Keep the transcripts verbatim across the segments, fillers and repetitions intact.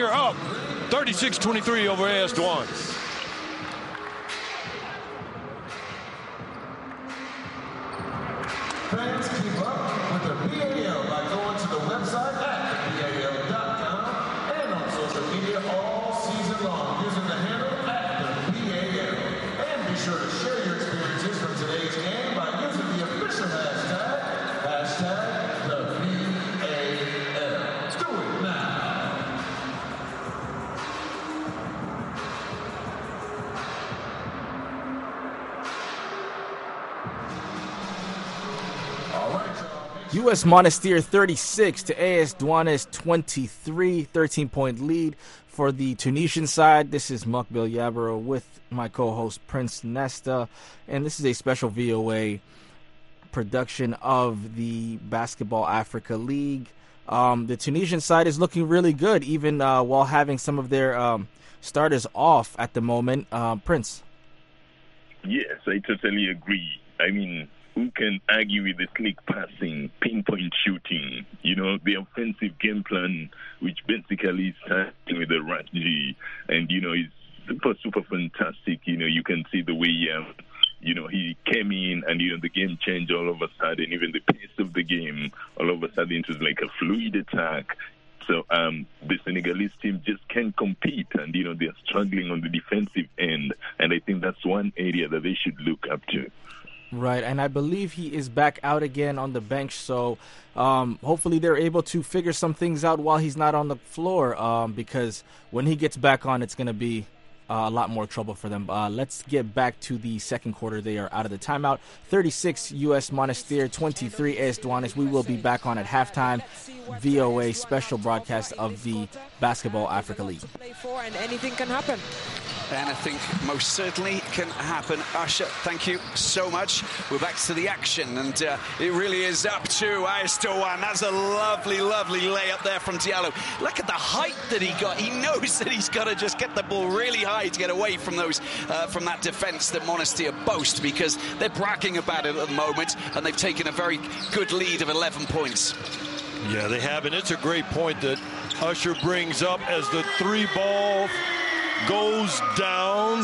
They're up thirty-six twenty-three over A S Douanes. Fans keep up with the B A L by going to the website at B A L dot com and on social media all season long using the handle at the B A L. And be sure to share your experiences from today's game by using the official hashtag, hashtag the B A L. Do it now. U S Monastir thirty-six to A S Douanes twenty-three, thirteen-point lead for the Tunisian side. This is Mukbil Yabaro with my co-host Prince Nesta, and this is a special V O A production of the Basketball Africa League. Um, the Tunisian side is looking really good, even uh, while having some of their um, starters off at the moment. Uh, Prince. Yes, I totally agree. I mean, who can argue with the slick passing, pinpoint shooting, you know, the offensive game plan, which basically is starting with the Rashidi, and, you know, it's super, super fantastic. You know, you can see the way, um, you know, he came in and, you know, the game changed all of a sudden, even the pace of the game, all of a sudden it was like a fluid attack. So um, the Senegalese team just can't compete, and, you know, they're struggling on the defensive end, and I think that's one area that they should look up to. Right, and I believe he is back out again on the bench, so um, hopefully they're able to figure some things out while he's not on the floor, um, because when he gets back on, it's going to be uh, a lot more trouble for them. Uh, let's get back to the second quarter. They are out of the timeout. thirty-six U S Monastir, twenty-three A S Douanes. We will be back on at halftime. V O A special broadcast of the Basketball Africa League. And anything can happen. Anything most certainly can happen. Usher, thank you so much. We're back to the action, and uh, it really is up to A S Douanes. That's a lovely, lovely layup there from Diallo. Look at the height that he got. He knows that he's got to just get the ball really high to get away from those, uh, from that defence that Monastir boast, because they're bragging about it at the moment, and they've taken a very good lead of eleven points. Yeah, they have, and it's a great point that Usher brings up as the three ball goes down.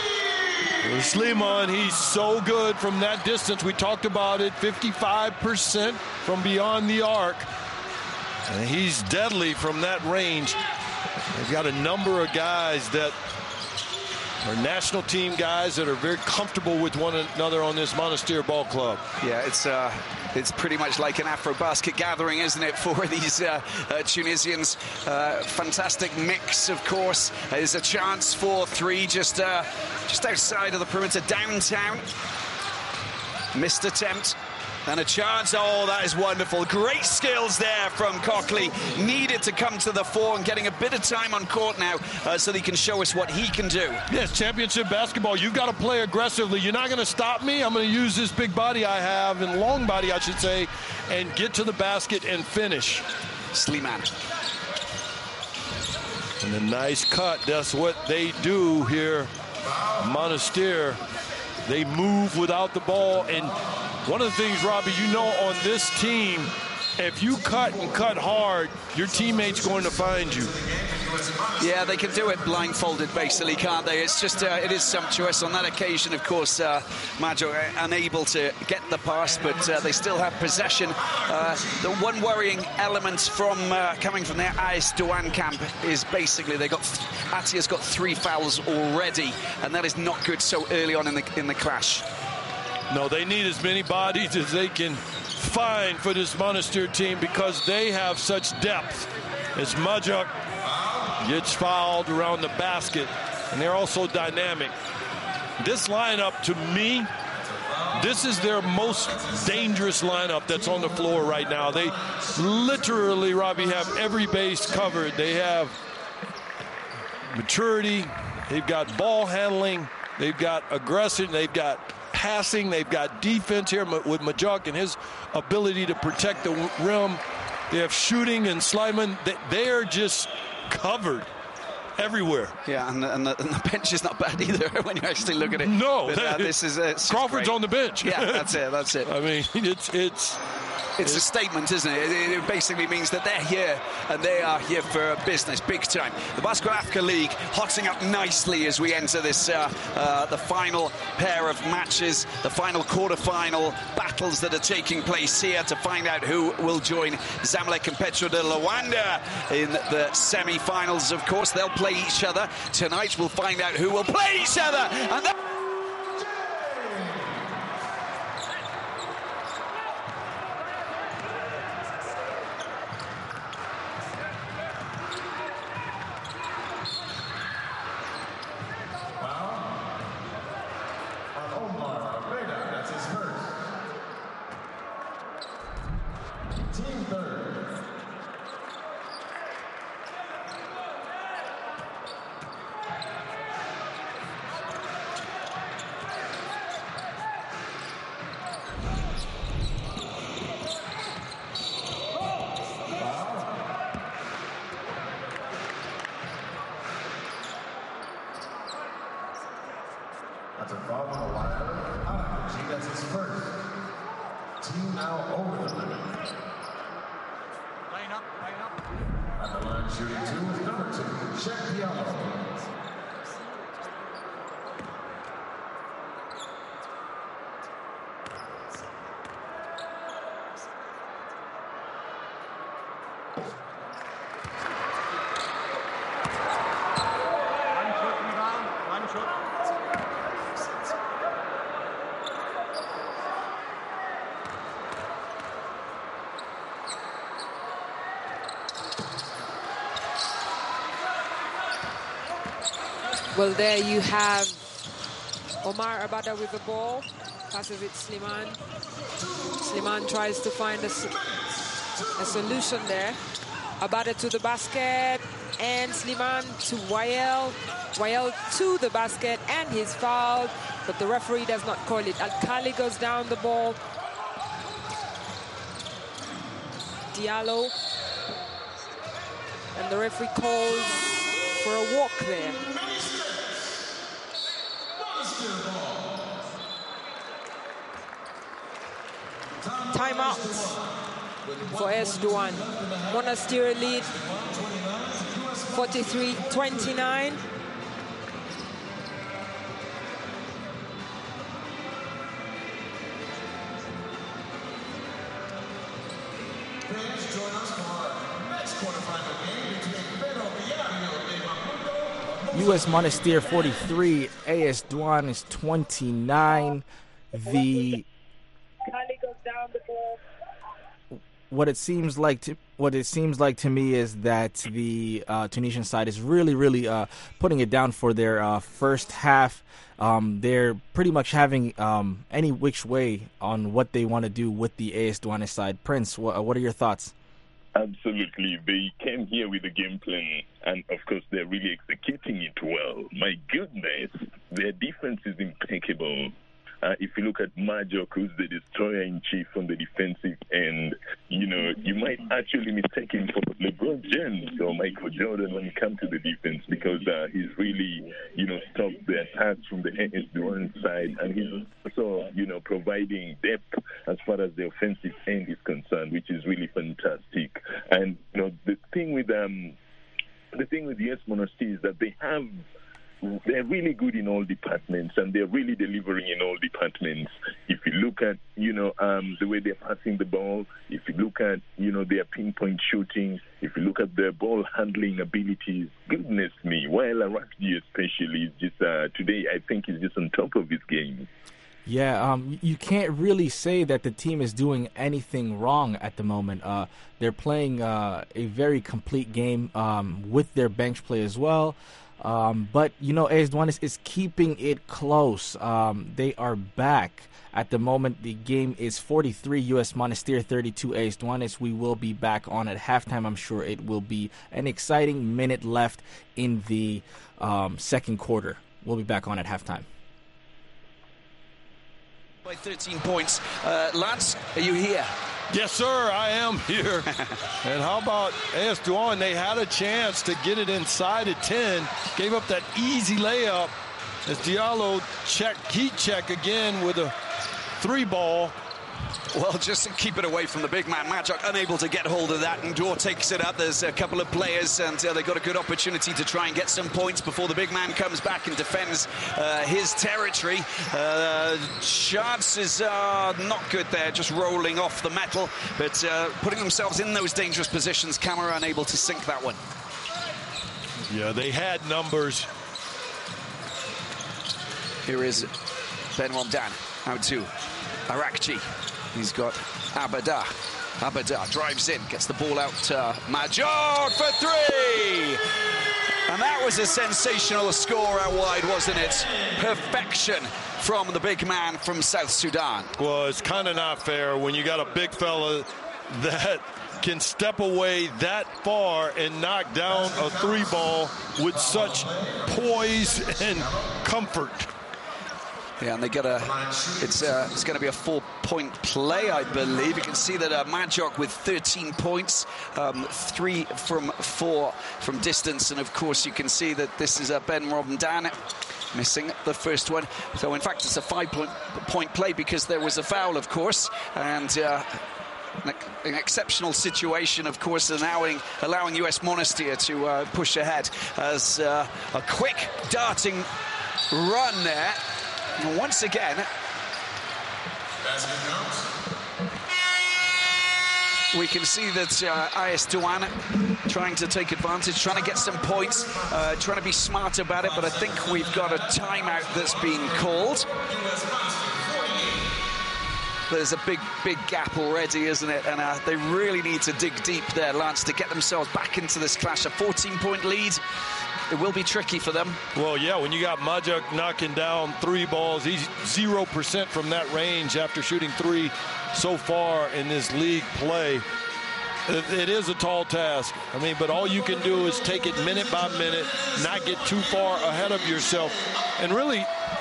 Slimane, he's so good from that distance. We talked about it, fifty-five percent from beyond the arc. And he's deadly from that range. They've got a number of guys that are national team guys that are very comfortable with one another on this Monastir ball club. Yeah, it's uh, it's pretty much like an Afro-basket gathering, isn't it, for these uh, uh, Tunisians? Uh, fantastic mix, of course. There's a chance for three just, uh, just outside of the perimeter, downtown. Missed attempt. And a chance. Oh, that is wonderful. Great skills there from Cockley. Needed to come to the fore and getting a bit of time on court now uh, so that he can show us what he can do. Yes, championship basketball. You've got to play aggressively. You're not going to stop me. I'm going to use this big body I have, and long body, I should say, and get to the basket and finish. Slimane. And a nice cut. That's what they do here. Monastir, they move without the ball. And one of the things, Robbie, you know, on this team, if you cut and cut hard, your teammate's going to find you. Yeah, they can do it blindfolded, basically, can't they? It's just, uh, it is sumptuous. On that occasion, of course, uh, Majo unable to get the pass, but uh, they still have possession. Uh, the one worrying element from uh, coming from their A S Douanes camp is basically they got Atia's got three fouls already, and that is not good so early on in the in the clash. No, they need as many bodies as they can find for this Monastir team because they have such depth. As Majuk gets fouled around the basket, and they're also dynamic. This lineup, to me, this is their most dangerous lineup that's on the floor right now. They literally, Robbie, have every base covered. They have maturity, they've got ball handling, they've got aggression, they've got passing, they've got defense here with Majuk and his ability to protect the rim. They have shooting and Slimane. They are just covered everywhere. Yeah, and the, and, the, and the bench is not bad either when you actually look at it. No, but, uh, this is uh, Crawford's great. on the bench. Yeah, that's it. That's it. I mean, it's it's it's a statement, isn't it? it? It basically means that they're here and they are here for business, big time. The Basketball Africa League hotting up nicely as we enter this, uh, uh, the final pair of matches, the final quarter-final battles that are taking place here to find out who will join Zamalek and Petro de Luanda in the semi-finals. Of course, they'll play each other. Tonight we'll find out who will play each other. And that That's a foul on the line. Arakachi, that's his first. Team now over the limit. Line up, line up. At the line shooting two is number two, Check Diallo. One shot, rebound, one shot. Well, there you have Omar Abada with the ball. Passes it Slimane. Slimane tries to find a, a solution there. Abada to the basket. And Slimane to Wael. Wael to the basket. And he's fouled. But the referee does not call it. Alkali goes down the ball. Diallo. And the referee calls for a walk there. Timeout for A S Douanes. Monastir lead forty-three twenty-nine. Fans, join us for our next quarterfinal game between Pedro Villario de Maputo. U S Monastir forty-three, A S Douanes twenty-nine. The what it seems like to what it seems like to me is that the uh, Tunisian side is really, really uh, putting it down for their uh, first half. Um, they're pretty much having um, any which way on what they want to do with the A S Douanes side. Prince, wh- what are your thoughts? Absolutely. They came here with a game plan, and of course, they're really executing it well. My goodness, their defense is impeccable. Uh, if you look at Majok, who's the destroyer-in-chief on the defensive end, you know, you might actually mistake him for LeBron James or Michael Jordan when it comes to the defense, because uh, he's really, you know, stopped the attacks from the A S Douanes side, and he's also, you know, providing depth as far as the offensive end is concerned, which is really fantastic. And, you know, the thing with um, the thing with U S Monastir is that they have they're really good in all departments, and they're really delivering in all departments. If you look at, you know, um, the way they're passing the ball, if you look at, you know, their pinpoint shooting, if you look at their ball handling abilities, goodness me, while Arakji especially is just, uh, today I think he's just on top of his game. Yeah, um, you can't really say that the team is doing anything wrong at the moment. Uh, they're playing uh, a very complete game um, with their bench play as well. Um, but, you know, A S Douanes is keeping it close. Um, they are back. At the moment, the game is forty-three, U S Monastir thirty-two, A S Douanes. We will be back on at halftime. I'm sure it will be an exciting minute left in the um, second quarter. We'll be back on at halftime. By thirteen points. Uh, Lance, are you here? Yes, sir, I am here. And how about A S Douanes? They had a chance to get it inside at ten. Gave up that easy layup as Diallo check, heat check again with a three ball. Well, just to keep it away from the big man. Majok unable to get hold of that, and Dor takes it up. There's a couple of players, and uh, they've got a good opportunity to try and get some points before the big man comes back and defends uh, his territory. Uh, chances are not good there, just rolling off the metal, but uh, putting themselves in those dangerous positions. Camera unable to sink that one. Yeah, they had numbers. Here is Ben Romdan out to Arakji. He's got Abada. Abada drives in, gets the ball out to Majok for three. And that was a sensational score out wide, wasn't it? Perfection from the big man from South Sudan. Well, it's kind of not fair when you got a big fella that can step away that far and knock down a three ball with such poise and comfort. Yeah, and they get a, it's uh, it's going to be a four-point play, I believe. You can see that uh, Majok with thirteen points, um, three from four from distance. And, of course, you can see that this is uh, Ben Romdan missing the first one. So, in fact, it's a five-point point play because there was a foul, of course. And uh, an, an exceptional situation, of course, allowing, allowing U S Monastir to uh, push ahead as uh, a quick darting run there. And once again, we can see that uh, A S Douanes trying to take advantage, trying to get some points, uh, trying to be smart about it, but I think we've got a timeout that's been called. There's a big, big gap already, isn't it? And uh, they really need to dig deep there, Lance, to get themselves back into this clash. A fourteen-point lead. It will be tricky for them. Well, yeah, when you got Majok knocking down three balls, he's zero percent from that range after shooting three so far in this league play. It, it is a tall task. I mean, but all you can do is take it minute by minute, not get too far ahead of yourself. And really,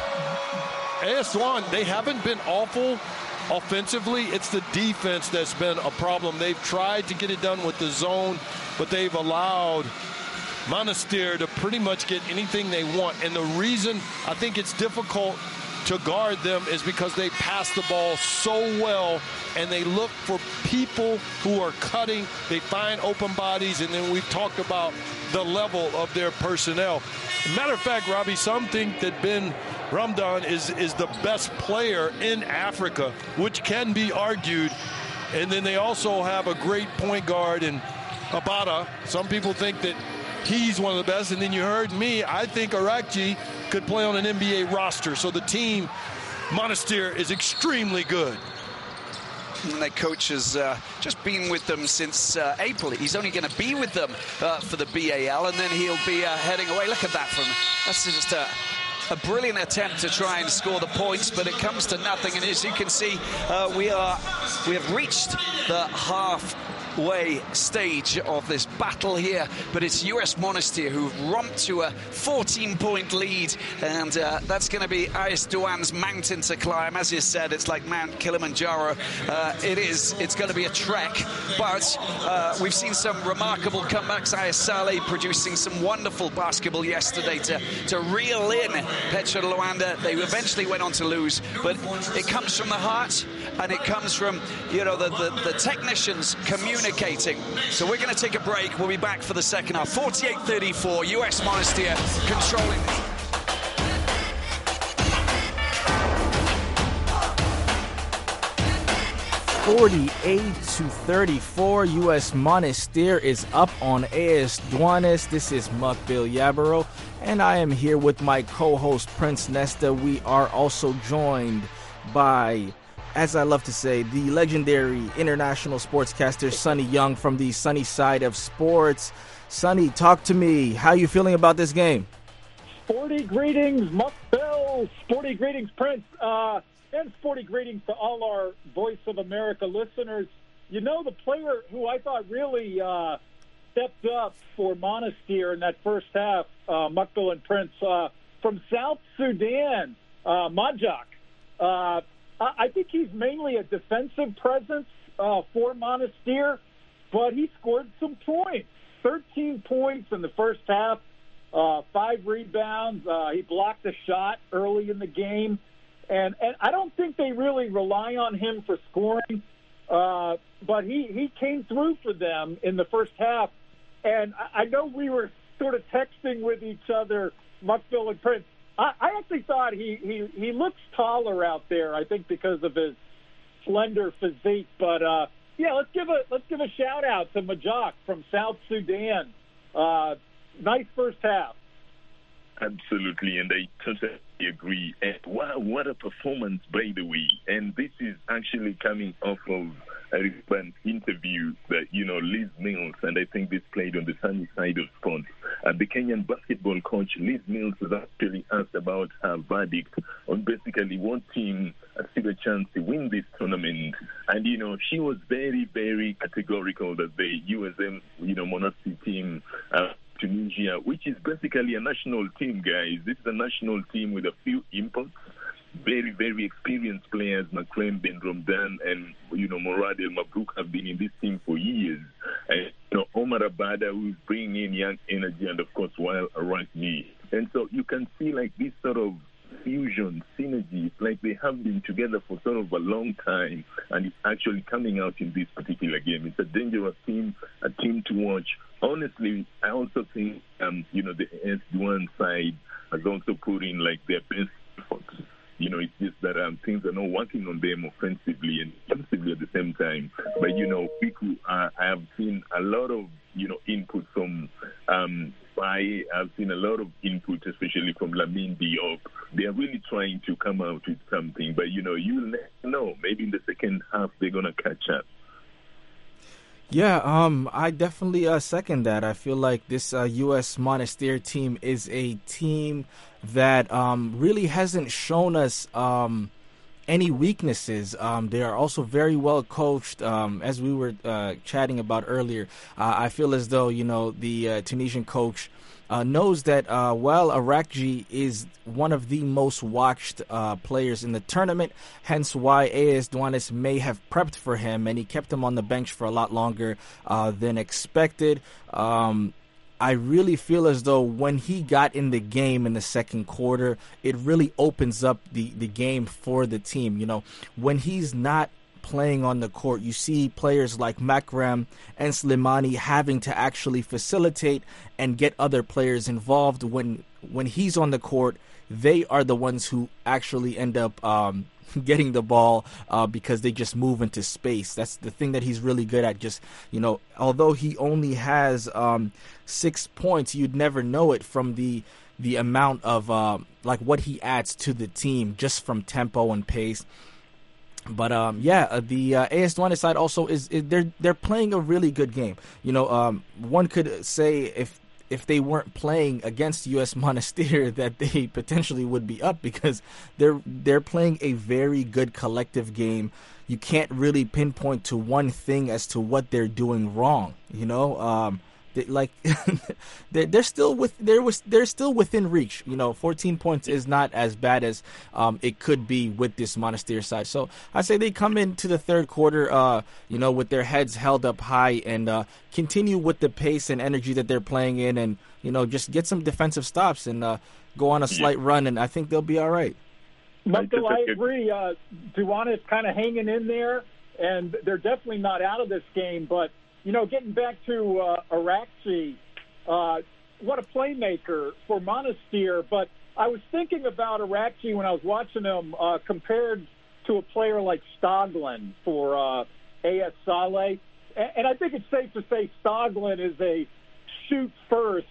A S Douanes, they haven't been awful offensively. It's the defense that's been a problem. They've tried to get it done with the zone, but they've allowed Monastir to pretty much get anything they want. And the reason I think it's difficult to guard them is because they pass the ball so well, and they look for people who are cutting. They find open bodies, and then we've talked about the level of their personnel. Matter of fact, Robbie, some think that Ben Romdan is, is the best player in Africa, which can be argued. And then they also have a great point guard in Abada. Some people think that he's one of the best, and then you heard me. I think Arakji could play on an N B A roster. So the team, Monastir, is extremely good. And their coach has uh, just been with them since uh, April. He's only going to be with them uh, for the B A L, and then he'll be uh, heading away. Look at that from that's just a, a brilliant attempt to try and score the points, but it comes to nothing. And as you can see, uh, we are we have reached the half way stage of this battle here, but it's U S Monastir who've romped to a fourteen-point lead, and uh, that's going to be A S Douanes' mountain to climb. As you said, it's like Mount Kilimanjaro. Uh, it is. It's going to be a trek, but uh, we've seen some remarkable comebacks. A S Saleh producing some wonderful basketball yesterday to, to reel in Petro Luanda. They eventually went on to lose, but it comes from the heart, and it comes from, you know, the, the, the technicians communicating. So we're going to take a break. We'll be back for the second half. forty-eight thirty-four, U S Monastir controlling. forty-eight to thirty-four, U S Monastir is up on A S Douanes. This is Mukbil Yabaro, and I am here with my co-host Prince Nesta. We are also joined by, as I love to say, the legendary international sportscaster Sonny Young from the sunny side of sports. Sonny, talk to me. How are you feeling about this game? Sporty greetings, Mukbil. Sporty greetings, Prince. Uh, and sporty greetings to all our Voice of America listeners. You know, the player who I thought really uh, stepped up for Monastir in that first half, uh, Mukbil and Prince, uh, from South Sudan, uh, Majok. Uh, I think he's mainly a defensive presence uh, for Monastir, but he scored some points. thirteen points in the first half, uh, five rebounds. Uh, he blocked a shot early in the game. And, and I don't think they really rely on him for scoring, uh, but he, he came through for them in the first half. And I, I know we were sort of texting with each other, Muckville and Prince. I, I actually thought he, he, he looks taller out there, I think because of his slender physique. But, uh, yeah, let's give a let's give a shout-out to Majak from South Sudan. Uh, nice first half. Absolutely, and I totally agree. And wow, what a performance, by the way. And this is actually coming off of a recent interview that, you know, Liz Mills, and I think this played on the sunny side of sports. Uh, the Kenyan basketball coach, Liz Mills, was actually asked about her verdict on basically what team stood a chance to win this tournament. And, you know, she was very, very categorical that the U S M, you know, Monastir team, uh, Tunisia, which is basically a national team, guys. This is a national team with a few imports, very, very experienced players. Makrem Ben Romdan and, you know, Morad El Mabrouk have been in this team for years. And, you know, Omar Abada, who's bringing in young energy, and, of course, Wael Arachmi. And so you can see, like, this sort of fusion, synergy, like they have been together for sort of a long time, and it's actually coming out in this particular game. It's a dangerous team, a team to watch. Honestly, I also think, um, you know, the A S one side has also put in, like, their best efforts. You know, it's just that um, things are not working on them offensively and defensively at the same time. But, you know, Piku, uh, I have seen a lot of, you know, input from um, I have seen a lot of input, especially from Lamine Diop. They are really trying to come out with something. But, you know, you'll never know. Maybe in the second half they're going to catch up. Yeah, um, I definitely uh, second that. I feel like this uh, U S Monastir team is a team that um, really hasn't shown us um, any weaknesses. Um, they are also very well coached. Um, as we were uh, chatting about earlier, uh, I feel as though, you know, the uh, Tunisian coach Uh, knows that uh, Wael Arachmi is one of the most watched uh, players in the tournament, hence why A S Douanes may have prepped for him, and he kept him on the bench for a lot longer uh, than expected. Um, I really feel as though when he got in the game in the second quarter, it really opens up the, the game for the team. You know, when he's not playing on the court, you see players like Makrem and Slimani having to actually facilitate and get other players involved. When when he's on the court, they are the ones who actually end up um, getting the ball uh, because they just move into space. That's the thing that he's really good at. Just, you know, although he only has um, six points, you'd never know it from the the amount of uh, like what he adds to the team just from tempo and pace. But um, yeah, uh, the uh, A S Douanes side also is, is they're they're playing a really good game. You know, um, one could say if if they weren't playing against U S Monastir that they potentially would be up, because they're they're playing a very good collective game. You can't really pinpoint to one thing as to what they're doing wrong. You know, um, they, like they're, they're still with they're they're still within reach. You know, fourteen points is not as bad as um, it could be with this Monastir side. So I say they come into the third quarter, uh, you know, with their heads held up high and uh, continue with the pace and energy that they're playing in, and you know, just get some defensive stops and uh, go on a slight run, and I think they'll be all right. Michael, I agree. Uh, Douanes is kind of hanging in there, and they're definitely not out of this game. But, you know, getting back to uh, Arachmi, uh, what a playmaker for Monastir. But I was thinking about Arachmi when I was watching him uh, compared to a player like Stoglin for uh, A S Saleh. And, and I think it's safe to say Stoglin is a shoot-first,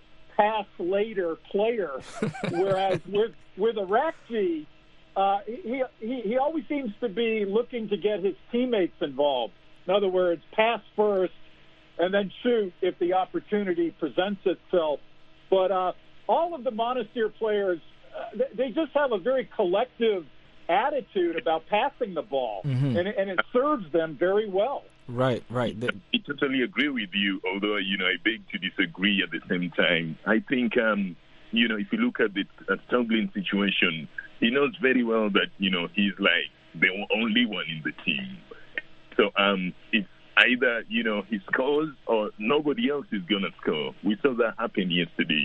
pass-later player, whereas with, with Arachmi, Uh, he, he he always seems to be looking to get his teammates involved. In other words, pass first and then shoot if the opportunity presents itself. But uh, all of the Monastir players, uh, they just have a very collective attitude about passing the ball, mm-hmm. and, and it serves them very well. Right, right. The- I totally agree with you, although, you know, I beg to disagree at the same time. I think, um, you know, if you look at the at Stoglin situation, he knows very well that, you know, he's like the only one in the team. So um, it's either, you know, he scores or nobody else is going to score. We saw that happen yesterday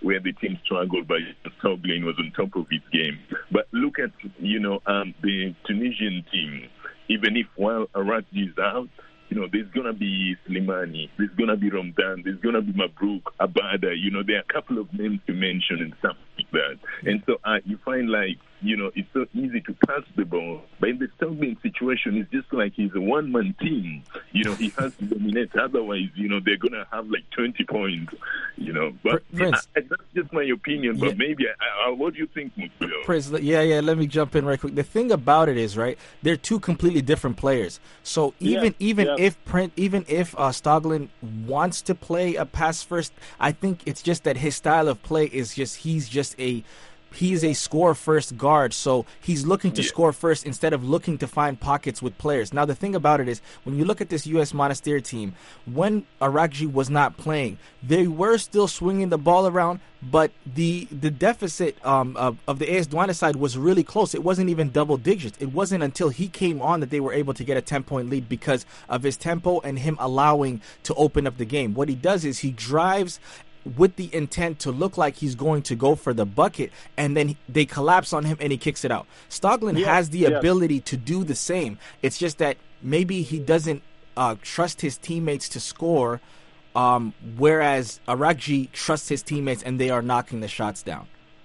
where the team struggled, but Stoglin was on top of his game. But look at, you know, um, the Tunisian team. Even if while Arakji is out, you know, there's going to be Slimani, there's going to be Ramdan, there's going to be Mabrouk, Abada. You know, there are a couple of names to mention and stuff like that. And so uh, you find, like, you know, it's so easy to pass the ball. But in the Stoglin situation, it's just like he's a one-man team. You know, he has to dominate. Otherwise, you know, they're going to have like twenty points, you know. But yeah, I, that's just my opinion. But yeah. maybe, I, I, what do you think, Mukbil? Prince, yeah, yeah, let me jump in right quick. The thing about it is, right, they're two completely different players. So even yeah, even yeah. if Print, even if uh, Stoglin wants to play a pass first, I think it's just that his style of play is just, he's just a... He's a score-first guard, so he's looking to yeah. score first instead of looking to find pockets with players. Now, the thing about it is, when you look at this U S Monastir team, when Arakji was not playing, they were still swinging the ball around, but the the deficit um, of, of the A S Douanes side was really close. It wasn't even double digits. It wasn't until he came on that they were able to get a ten-point lead because of his tempo and him allowing to open up the game. What he does is he drives with the intent to look like he's going to go for the bucket, and then they collapse on him and he kicks it out. Stoglin yeah, has the yeah. ability to do the same. It's just that maybe he doesn't uh, trust his teammates to score, um, whereas Arakji trusts his teammates and they are knocking the shots down.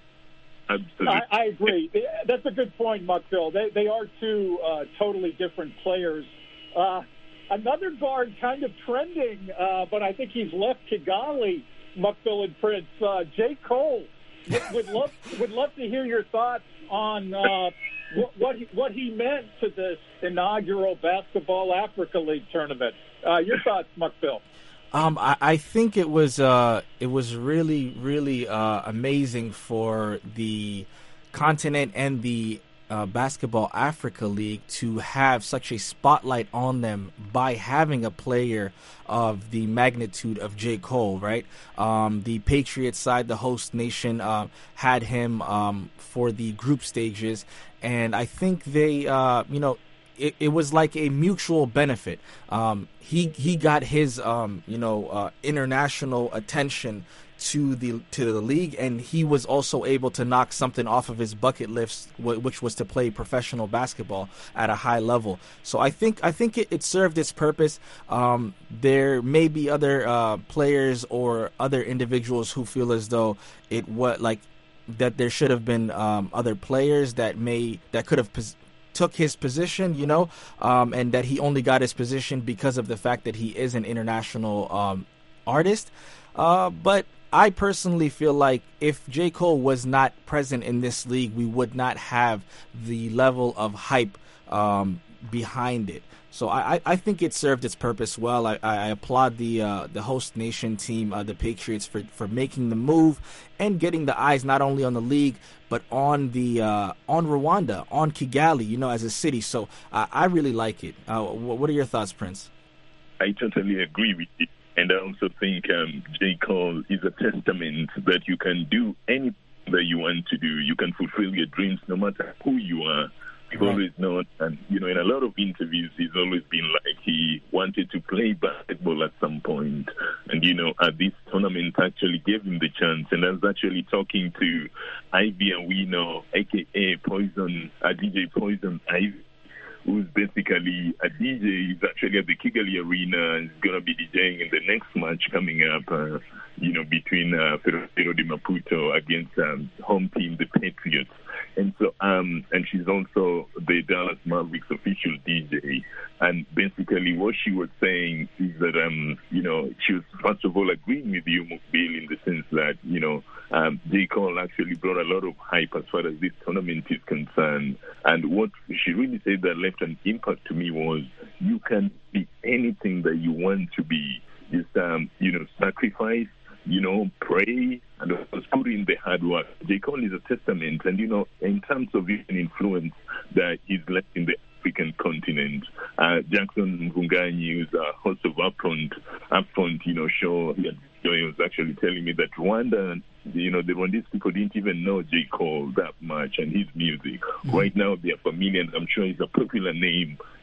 I, I agree. That's a good point, Mukbil. They, they are two uh, totally different players. Uh, another guard kind of trending, uh, but I think he's left Kigali, Mukbil and Prince. Uh, J. Cole would, would love would love to hear your thoughts on uh, what what he, what he meant to this inaugural Basketball Africa League tournament. Uh, your thoughts, Mukbil? Um, I, I think it was uh, it was really really uh, amazing for the continent and the Uh, Basketball Africa League to have such a spotlight on them by having a player of the magnitude of J. Cole, right? Um, the Patriots side, the host nation, uh, had him um, for the group stages, and I think they, uh, you know, it, it was like a mutual benefit. Um, he he got his, um, you know, uh, international attention to the to the league, and he was also able to knock something off of his bucket list, which was to play professional basketball at a high level. So I think I think it, it served its purpose. Um, there may be other uh, players or other individuals who feel as though it what like that there should have been um, other players that may that could have pos- took his position, you know, um, and that he only got his position because of the fact that he is an international um, artist. Uh, but I personally feel like if J. Cole was not present in this league, we would not have the level of hype um, behind it. So I, I think it served its purpose well. I, I applaud the uh, the host nation team, uh, the Patriots, for, for making the move and getting the eyes not only on the league but on the uh, on Rwanda, on Kigali, you know, as a city. So uh, I really like it. Uh, what are your thoughts, Prince? I totally agree with you. And I also think um, J. Cole is a testament that you can do anything that you want to do. You can fulfill your dreams no matter who you are. You've right. always known, and, you know, in a lot of interviews, he's always been like he wanted to play basketball at some point. And, you know, at this tournament actually gave him the chance. And I was actually talking to Ivy Awino, a k a. Poison, uh, D J Poison Ivy, who's basically a D J. He's actually at the Kigali Arena and is going to be DJing in the next match coming up, uh, you know, between uh, Ferroviario de Maputo against um, home team, the Patriots. And so, um, and she's also the Dallas Mavericks official D J. And basically what she was saying is that, um, you know, she was first of all agreeing with you, Mukbil, in the sense that, you know, um, J. Cole actually brought a lot of hype as far as this tournament is concerned. And what she really said that left an impact to me was you can be anything that you want to be. Just, um, you know, sacrifice, you know, pray, and of course put in the hard work. J. Cole is a testament, and, you know, in terms of an influence that he's left in the African continent. Uh, Jackson Mvunganyi, who's a host of Upfront, Upfront, you know, show, he was actually telling me that Rwanda, you know, the Rwandese people didn't even know J. Cole that much and his music. Mm-hmm. Right now, they are familiar, and I'm sure he's a popular name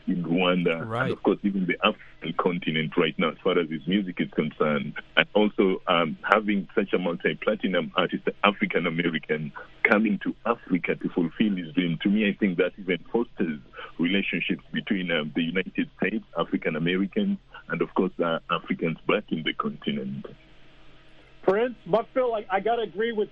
in Rwanda, Right. and of course even the African continent right now as far as his music is concerned. And also um, having such a multi-platinum artist, African American, coming to Africa to fulfill his dream, to me I think that even fosters relationships between um, the United States, African Americans, and of course uh, Africans back in the continent. Prince, Buckville, I, I got to agree with